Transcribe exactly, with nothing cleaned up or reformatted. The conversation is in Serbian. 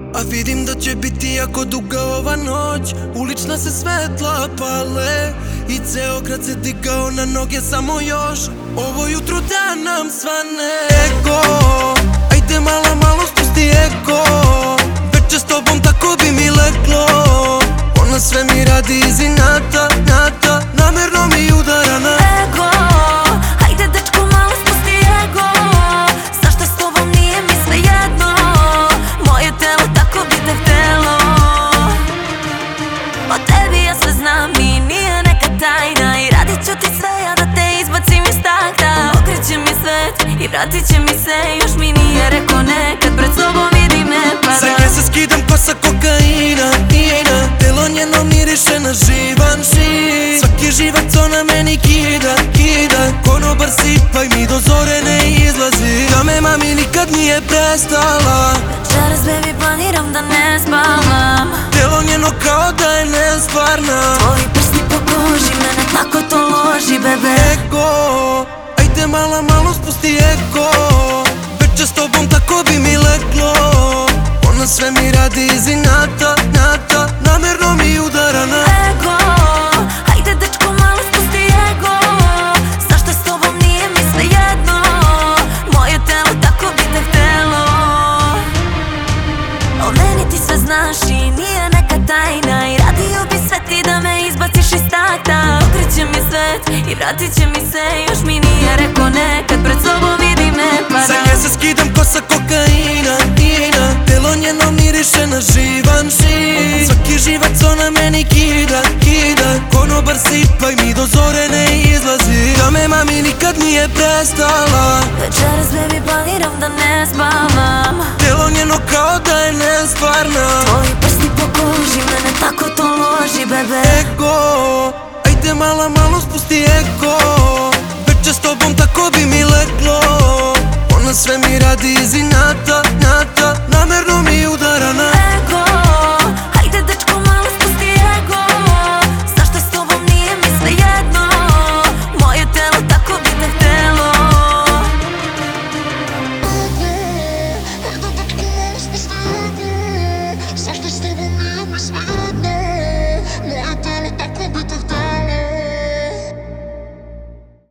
A vidim da će biti jako duga ova noć. Ulična se svetla pale i ceo grad se digao na noge samo još. Ovo jutro da nam svane. Ego, ajde mala malo spusti ego. Večer s tobom tako bi mi leglo. Ona sve mi radi iz inata, nata. Namerno mi udara na ego. Ajde dečko malo spusti ego. Zašto s tobom nije mi sve jedno. Moje telo tako bi te htelo. O tebi ja sve znam i nije neka tajna. I radit ću ti sve ja da te izbacim iz takta. Okreće mi svet i vratit će mi se. Još mi nije rekao ne kad pred sobom vidim ne pada. Za nje se skidam kosa kokaina, ina. Telo njeno miriše na živan živ. Svaki živac ona meni kida, kida. Konobar sipa i mi do zore ne izlazi. Da me mami nikad nije prestala. Večeras baby planiram da ne spavam. Telo njeno kao da je nestvarna. Tvoji prsti po koži mene tako to loži bebe. Ego, ajde mala malo spusti ego. Večer s tobom tako bi mi leglo. Ona sve mi radi iz inata, nata. Namerno mi udara na ego. Ajde dečko malo spusti ego. Zašto s tobom nije mi sve jedno. Moje telo tako bi te htelo. O meni ti sve znaš i nije neka tajna. I radio bi sve ti da me izbaciš iz takta. Okreće mi svet i vratit će mi se. Još mi nije rekao ne kad pred sobom vidim ne pada. Za nje se skidam kosa kokaina, ina. Telo njeno miriše na živan živ. Svaki živac ona meni kida, kida. Konobar sipa i mi do zore ne izlazi. Da me mami nikad nije prestala. Večeras baby planiram da ne spavam. Telo njeno kao da je nestvarna. Tvoji prsti po koži mene tako to loži bebe. Ego, ajde mala malo spusti ego.